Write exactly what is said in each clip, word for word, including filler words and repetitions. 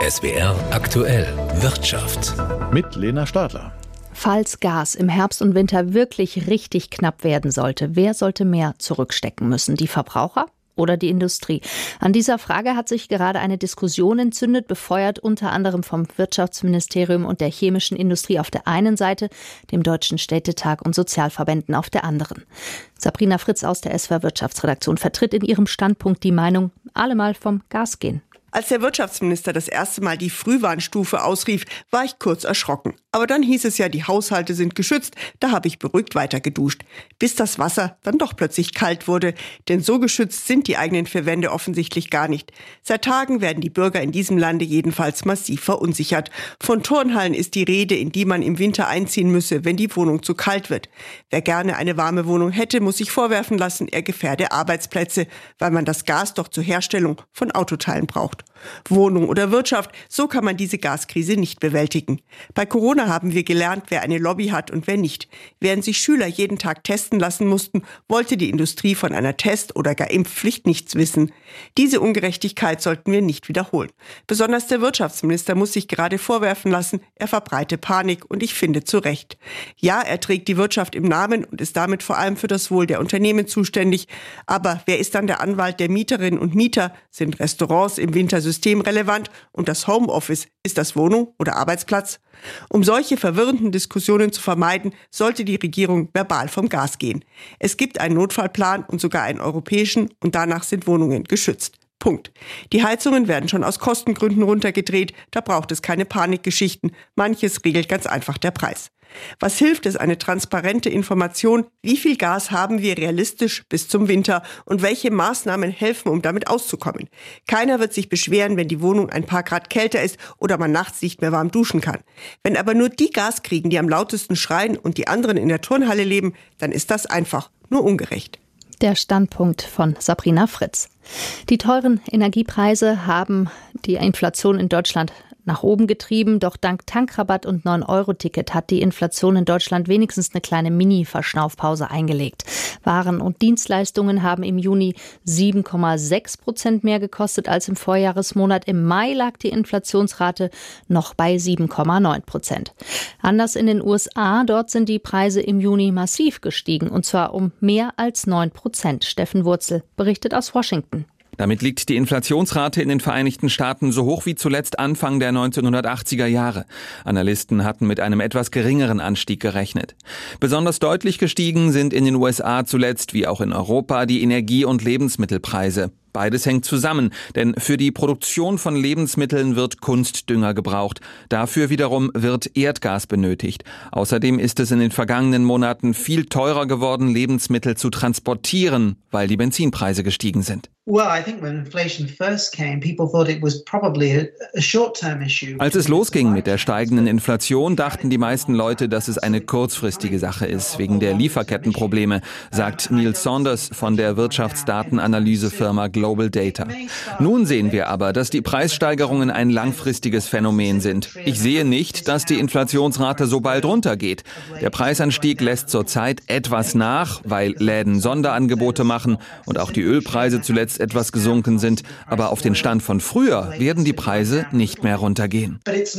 S W R aktuell Wirtschaft mit Lena Stadler. Falls Gas im Herbst und Winter wirklich richtig knapp werden sollte, wer sollte mehr zurückstecken müssen? Die Verbraucher oder die Industrie? An dieser Frage hat sich gerade eine Diskussion entzündet, befeuert unter anderem vom Wirtschaftsministerium und der chemischen Industrie auf der einen Seite, dem Deutschen Städtetag und Sozialverbänden auf der anderen. Sabrina Fritz aus der S W R Wirtschaftsredaktion vertritt in ihrem Standpunkt die Meinung, alle mal vom Gas gehen. Als der Wirtschaftsminister das erste Mal die Frühwarnstufe ausrief, war ich kurz erschrocken. Aber dann hieß es ja, die Haushalte sind geschützt. Da habe ich beruhigt weiter geduscht. Bis das Wasser dann doch plötzlich kalt wurde. Denn so geschützt sind die eigenen vier Wände offensichtlich gar nicht. Seit Tagen werden die Bürger in diesem Lande jedenfalls massiv verunsichert. Von Turnhallen ist die Rede, in die man im Winter einziehen müsse, wenn die Wohnung zu kalt wird. Wer gerne eine warme Wohnung hätte, muss sich vorwerfen lassen, er gefährde Arbeitsplätze, weil man das Gas doch zur Herstellung von Autoteilen braucht. Wohnung oder Wirtschaft, so kann man diese Gaskrise nicht bewältigen. Bei Corona haben wir gelernt, wer eine Lobby hat und wer nicht. Während sich Schüler jeden Tag testen lassen mussten, wollte die Industrie von einer Test- oder gar Impfpflicht nichts wissen. Diese Ungerechtigkeit sollten wir nicht wiederholen. Besonders der Wirtschaftsminister muss sich gerade vorwerfen lassen, er verbreite Panik und ich finde zu Recht. Ja, er trägt die Wirtschaft im Namen und ist damit vor allem für das Wohl der Unternehmen zuständig. Aber wer ist dann der Anwalt der Mieterinnen und Mieter? Sind Restaurants im Winter systemrelevant und das Homeoffice, ist das Wohnung oder Arbeitsplatz? Um solche verwirrenden Diskussionen zu vermeiden, sollte die Regierung verbal vom Gas gehen. Es gibt einen Notfallplan und sogar einen europäischen und danach sind Wohnungen geschützt. Punkt. Die Heizungen werden schon aus Kostengründen runtergedreht, da braucht es keine Panikgeschichten. Manches regelt ganz einfach der Preis. Was hilft es, eine transparente Information, wie viel Gas haben wir realistisch bis zum Winter und welche Maßnahmen helfen, um damit auszukommen? Keiner wird sich beschweren, wenn die Wohnung ein paar Grad kälter ist oder man nachts nicht mehr warm duschen kann. Wenn aber nur die Gas kriegen, die am lautesten schreien und die anderen in der Turnhalle leben, dann ist das einfach nur ungerecht. Der Standpunkt von Sabrina Fritz. Die teuren Energiepreise haben die Inflation in Deutschland nach oben getrieben, doch dank Tankrabatt und neun Euro Ticket hat die Inflation in Deutschland wenigstens eine kleine Mini-Verschnaufpause eingelegt. Waren und Dienstleistungen haben im Juni sieben Komma sechs Prozent mehr gekostet als im Vorjahresmonat. Im Mai lag die Inflationsrate noch bei sieben Komma neun Prozent. Anders in den U S A, dort sind die Preise im Juni massiv gestiegen, und zwar um mehr als neun Prozent. Steffen Wurzel berichtet aus Washington. Damit liegt die Inflationsrate in den Vereinigten Staaten so hoch wie zuletzt Anfang der neunzehnhundertachtziger Jahre. Analysten hatten mit einem etwas geringeren Anstieg gerechnet. Besonders deutlich gestiegen sind in den U S A zuletzt, wie auch in Europa, die Energie- und Lebensmittelpreise. Beides hängt zusammen, denn für die Produktion von Lebensmitteln wird Kunstdünger gebraucht. Dafür wiederum wird Erdgas benötigt. Außerdem ist es in den vergangenen Monaten viel teurer geworden, Lebensmittel zu transportieren, weil die Benzinpreise gestiegen sind. Als es losging mit der steigenden Inflation, dachten die meisten Leute, dass es eine kurzfristige Sache ist, wegen der Lieferkettenprobleme, sagt Neil Saunders von der Wirtschaftsdatenanalysefirma Global Data. Nun sehen wir aber, dass die Preissteigerungen ein langfristiges Phänomen sind. Ich sehe nicht, dass die Inflationsrate so bald runtergeht. Der Preisanstieg lässt zurzeit etwas nach, weil Läden Sonderangebote machen und auch die Ölpreise zuletzt etwas gesunken sind. Aber auf den Stand von früher werden die Preise nicht mehr runtergehen.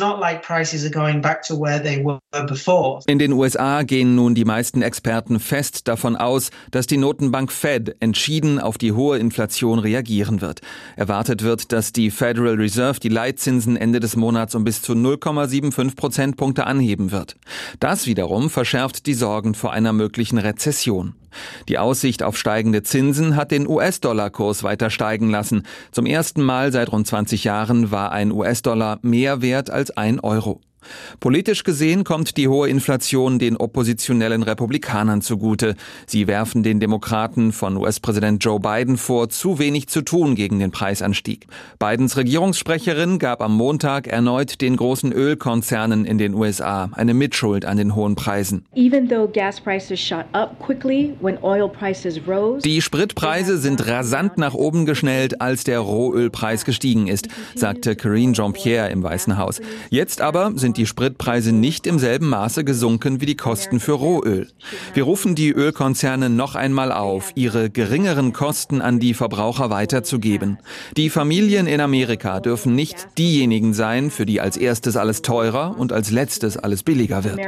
In den U S A gehen nun die meisten Experten fest davon aus, dass die Notenbank Fed entschieden auf die hohe Inflation reagieren wird. Erwartet wird, dass die Federal Reserve die Leitzinsen Ende des Monats um bis zu null Komma fünfundsiebzig Prozentpunkte anheben wird. Das wiederum verschärft die Sorgen vor einer möglichen Rezession. Die Aussicht auf steigende Zinsen hat den U S-Dollar-Kurs weiter steigen lassen. Zum ersten Mal seit rund zwanzig Jahren war ein U S-Dollar mehr wert als ein Euro. Politisch gesehen kommt die hohe Inflation den oppositionellen Republikanern zugute. Sie werfen den Demokraten von U S-Präsident Joe Biden vor, zu wenig zu tun gegen den Preisanstieg. Bidens Regierungssprecherin gab am Montag erneut den großen Ölkonzernen in den U S A eine Mitschuld an den hohen Preisen. Die Spritpreise sind rasant nach oben geschnellt, als der Rohölpreis gestiegen ist, sagte Karine Jean-Pierre im Weißen Haus. Jetzt aber sind sind die Spritpreise nicht im selben Maße gesunken wie die Kosten für Rohöl. Wir rufen die Ölkonzerne noch einmal auf, ihre geringeren Kosten an die Verbraucher weiterzugeben. Die Familien in Amerika dürfen nicht diejenigen sein, für die als erstes alles teurer und als letztes alles billiger wird.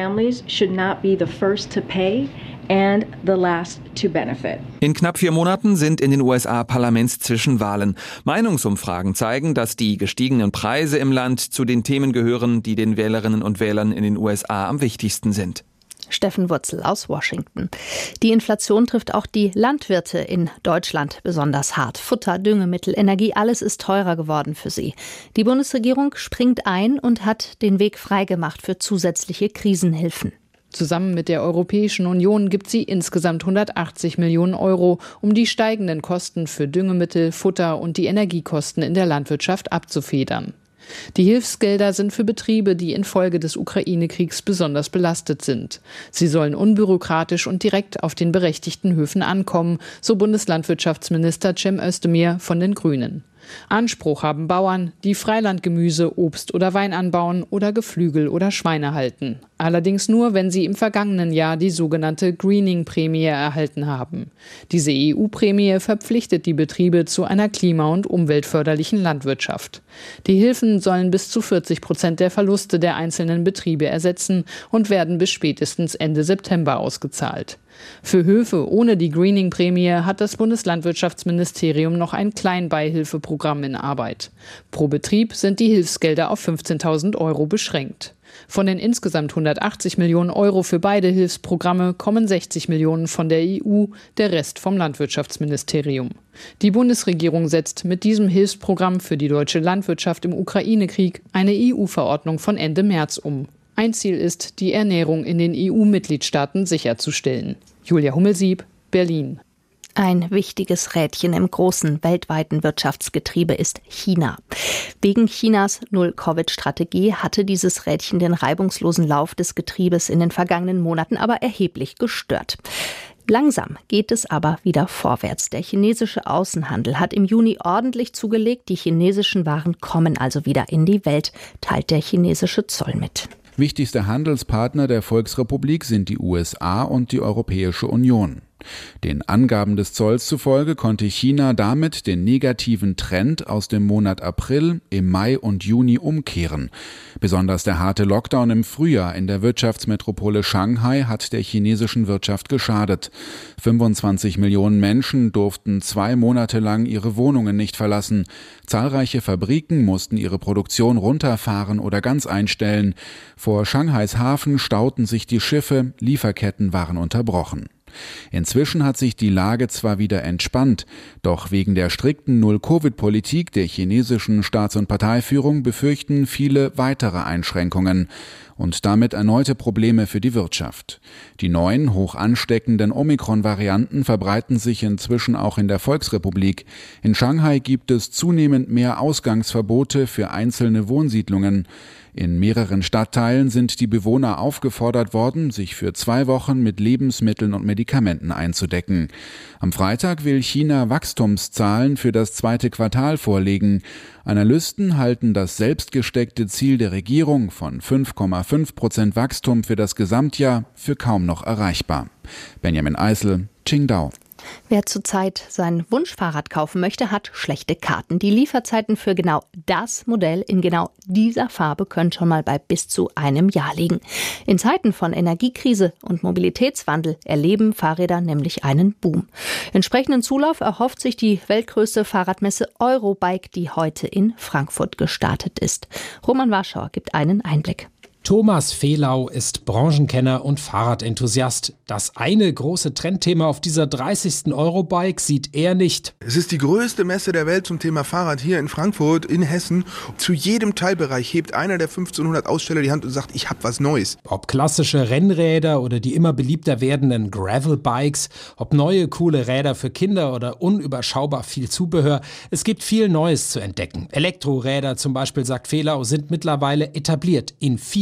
In knapp vier Monaten sind in den U S A Parlamentszwischenwahlen. Meinungsumfragen zeigen, dass die gestiegenen Preise im Land zu den Themen gehören, die den Wählerinnen und Wählern in den U S A am wichtigsten sind. Steffen Wurzel aus Washington. Die Inflation trifft auch die Landwirte in Deutschland besonders hart. Futter, Düngemittel, Energie, alles ist teurer geworden für sie. Die Bundesregierung springt ein und hat den Weg freigemacht für zusätzliche Krisenhilfen. Zusammen mit der Europäischen Union gibt sie insgesamt hundertachtzig Millionen Euro, um die steigenden Kosten für Düngemittel, Futter und die Energiekosten in der Landwirtschaft abzufedern. Die Hilfsgelder sind für Betriebe, die infolge des Ukraine-Kriegs besonders belastet sind. Sie sollen unbürokratisch und direkt auf den berechtigten Höfen ankommen, so Bundeslandwirtschaftsminister Cem Özdemir von den Grünen. Anspruch haben Bauern, die Freilandgemüse, Obst oder Wein anbauen oder Geflügel oder Schweine halten. Allerdings nur, wenn sie im vergangenen Jahr die sogenannte Greening-Prämie erhalten haben. Diese E U-Prämie verpflichtet die Betriebe zu einer klima- und umweltförderlichen Landwirtschaft. Die Hilfen sollen bis zu vierzig Prozent der Verluste der einzelnen Betriebe ersetzen und werden bis spätestens Ende September ausgezahlt. Für Höfe ohne die Greening-Prämie hat das Bundeslandwirtschaftsministerium noch ein Kleinbeihilfeprogramm in Arbeit. Pro Betrieb sind die Hilfsgelder auf fünfzehntausend Euro beschränkt. Von den insgesamt hundertachtzig Millionen Euro für beide Hilfsprogramme kommen sechzig Millionen von der E U, der Rest vom Landwirtschaftsministerium. Die Bundesregierung setzt mit diesem Hilfsprogramm für die deutsche Landwirtschaft im Ukraine-Krieg eine E U-Verordnung von Ende März um. Ein Ziel ist, die Ernährung in den E U-Mitgliedstaaten sicherzustellen. Julia Hummelsieb, Berlin. Ein wichtiges Rädchen im großen weltweiten Wirtschaftsgetriebe ist China. Wegen Chinas Null-Covid-Strategie hatte dieses Rädchen den reibungslosen Lauf des Getriebes in den vergangenen Monaten aber erheblich gestört. Langsam geht es aber wieder vorwärts. Der chinesische Außenhandel hat im Juni ordentlich zugelegt. Die chinesischen Waren kommen also wieder in die Welt, teilt der chinesische Zoll mit. Wichtigste Handelspartner der Volksrepublik sind die U S A und die Europäische Union. Den Angaben des Zolls zufolge konnte China damit den negativen Trend aus dem Monat April, im Mai und Juni umkehren. Besonders der harte Lockdown im Frühjahr in der Wirtschaftsmetropole Shanghai hat der chinesischen Wirtschaft geschadet. fünfundzwanzig Millionen Menschen durften zwei Monate lang ihre Wohnungen nicht verlassen. Zahlreiche Fabriken mussten ihre Produktion runterfahren oder ganz einstellen. Vor Shanghais Hafen stauten sich die Schiffe, Lieferketten waren unterbrochen. Inzwischen hat sich die Lage zwar wieder entspannt, doch wegen der strikten Null-Covid-Politik der chinesischen Staats- und Parteiführung befürchten viele weitere Einschränkungen und damit erneute Probleme für die Wirtschaft. Die neuen, hoch ansteckenden Omikron-Varianten verbreiten sich inzwischen auch in der Volksrepublik. In Shanghai gibt es zunehmend mehr Ausgangsverbote für einzelne Wohnsiedlungen. In mehreren Stadtteilen sind die Bewohner aufgefordert worden, sich für zwei Wochen mit Lebensmitteln und Medikamenten einzudecken. Am Freitag will China Wachstumszahlen für das zweite Quartal vorlegen. Analysten halten das selbstgesteckte Ziel der Regierung von fünf Komma fünf Prozent Wachstum für das Gesamtjahr für kaum noch erreichbar. Benjamin Eisel, Qingdao. Wer zurzeit sein Wunschfahrrad kaufen möchte, hat schlechte Karten. Die Lieferzeiten für genau das Modell in genau dieser Farbe können schon mal bei bis zu einem Jahr liegen. In Zeiten von Energiekrise und Mobilitätswandel erleben Fahrräder nämlich einen Boom. Entsprechenden Zulauf erhofft sich die weltgrößte Fahrradmesse Eurobike, die heute in Frankfurt gestartet ist. Roman Warschauer gibt einen Einblick. Thomas Fehlau ist Branchenkenner und Fahrradenthusiast. Das eine große Trendthema auf dieser dreißigsten Eurobike sieht er nicht. Es ist die größte Messe der Welt zum Thema Fahrrad hier in Frankfurt, in Hessen. Zu jedem Teilbereich hebt einer der fünfzehnhundert Aussteller die Hand und sagt, ich habe was Neues. Ob klassische Rennräder oder die immer beliebter werdenden Gravelbikes, ob neue coole Räder für Kinder oder unüberschaubar viel Zubehör, es gibt viel Neues zu entdecken. Elektroräder zum Beispiel, sagt Fehlau, sind mittlerweile etabliert in vielen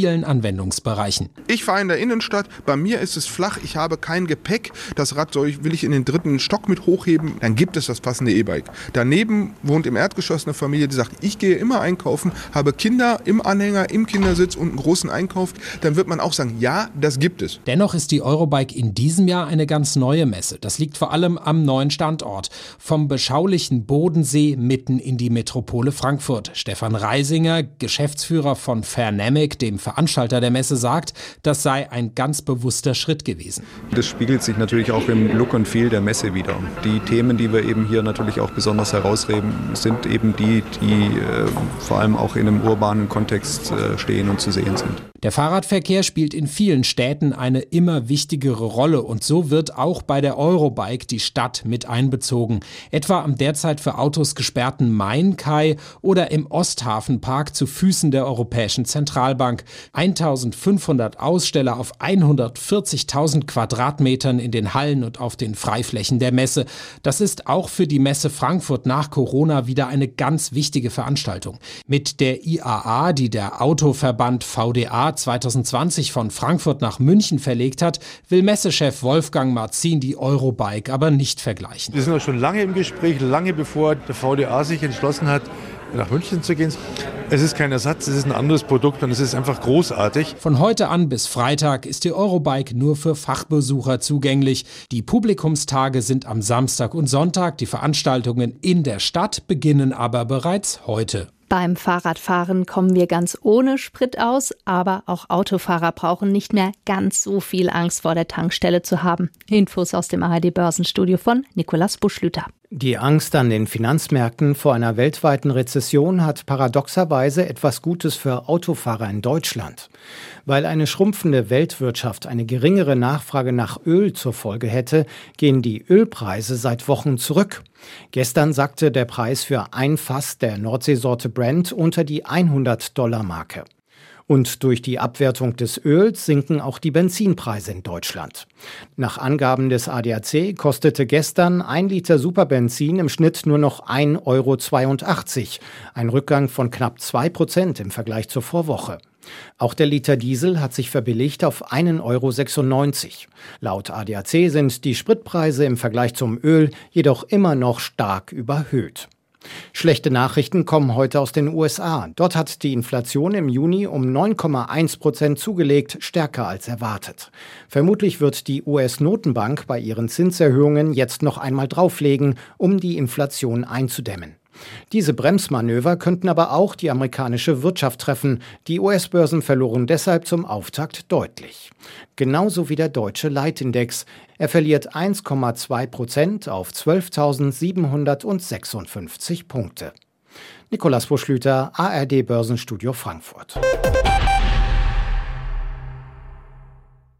vielen Anwendungsbereichen. Ich fahre in der Innenstadt, bei mir ist es flach, ich habe kein Gepäck, das Rad soll ich, will ich in den dritten Stock mit hochheben, dann gibt es das passende E-Bike. Daneben wohnt im Erdgeschoss eine Familie, die sagt, ich gehe immer einkaufen, habe Kinder im Anhänger, im Kindersitz und einen großen Einkauf, dann wird man auch sagen, ja, das gibt es. Dennoch ist die Eurobike in diesem Jahr eine ganz neue Messe. Das liegt vor allem am neuen Standort. Vom beschaulichen Bodensee mitten in die Metropole Frankfurt. Stefan Reisinger, Geschäftsführer von Fernamic, dem Veranstalter der Messe, sagt, das sei ein ganz bewusster Schritt gewesen. Das spiegelt sich natürlich auch im Look und Feel der Messe wider. Die Themen, die wir eben hier natürlich auch besonders herausheben, sind eben die, die äh, vor allem auch in einem urbanen Kontext äh, stehen und zu sehen sind. Der Fahrradverkehr spielt in vielen Städten eine immer wichtigere Rolle und so wird auch bei der Eurobike die Stadt mit einbezogen. Etwa am derzeit für Autos gesperrten Main-Kai oder im Osthafenpark zu Füßen der Europäischen Zentralbank. eintausendfünfhundert Aussteller auf hundertvierzigtausend Quadratmetern in den Hallen und auf den Freiflächen der Messe. Das ist auch für die Messe Frankfurt nach Corona wieder eine ganz wichtige Veranstaltung. Mit der I A A, die der Autoverband V D A zwanzig zwanzig von Frankfurt nach München verlegt hat, will Messechef Wolfgang Marzin die Eurobike aber nicht vergleichen. Wir sind auch schon lange im Gespräch, lange bevor der V D A sich entschlossen hat, nach München zu gehen. Es ist kein Ersatz, es ist ein anderes Produkt und es ist einfach großartig. Von heute an bis Freitag ist die Eurobike nur für Fachbesucher zugänglich. Die Publikumstage sind am Samstag und Sonntag. Die Veranstaltungen in der Stadt beginnen aber bereits heute. Beim Fahrradfahren kommen wir ganz ohne Sprit aus, aber auch Autofahrer brauchen nicht mehr ganz so viel Angst vor der Tankstelle zu haben. Infos aus dem A R D-Börsenstudio von Nikolaus Buschlüter. Die Angst an den Finanzmärkten vor einer weltweiten Rezession hat paradoxerweise etwas Gutes für Autofahrer in Deutschland. Weil eine schrumpfende Weltwirtschaft eine geringere Nachfrage nach Öl zur Folge hätte, gehen die Ölpreise seit Wochen zurück. Gestern sackte der Preis für ein Fass der Nordseesorte Brent unter die hundert-Dollar-Marke. Und durch die Abwertung des Öls sinken auch die Benzinpreise in Deutschland. Nach Angaben des A D A C kostete gestern ein Liter Superbenzin im Schnitt nur noch ein Euro zweiundachtzig, ein Rückgang von knapp zwei Prozent im Vergleich zur Vorwoche. Auch der Liter Diesel hat sich verbilligt auf ein Euro sechsundneunzig. Laut A D A C sind die Spritpreise im Vergleich zum Öl jedoch immer noch stark überhöht. Schlechte Nachrichten kommen heute aus den U S A. Dort hat die Inflation im Juni um neun Komma eins Prozent zugelegt, stärker als erwartet. Vermutlich wird die U S-Notenbank bei ihren Zinserhöhungen jetzt noch einmal drauflegen, um die Inflation einzudämmen. Diese Bremsmanöver könnten aber auch die amerikanische Wirtschaft treffen. Die U S-Börsen verloren deshalb zum Auftakt deutlich. Genauso wie der deutsche Leitindex. Er verliert eins Komma zwei Prozent auf zwölftausendsiebenhundertsechsundfünfzig Punkte. Nikolaus Buschlüter, A R D Börsenstudio Frankfurt.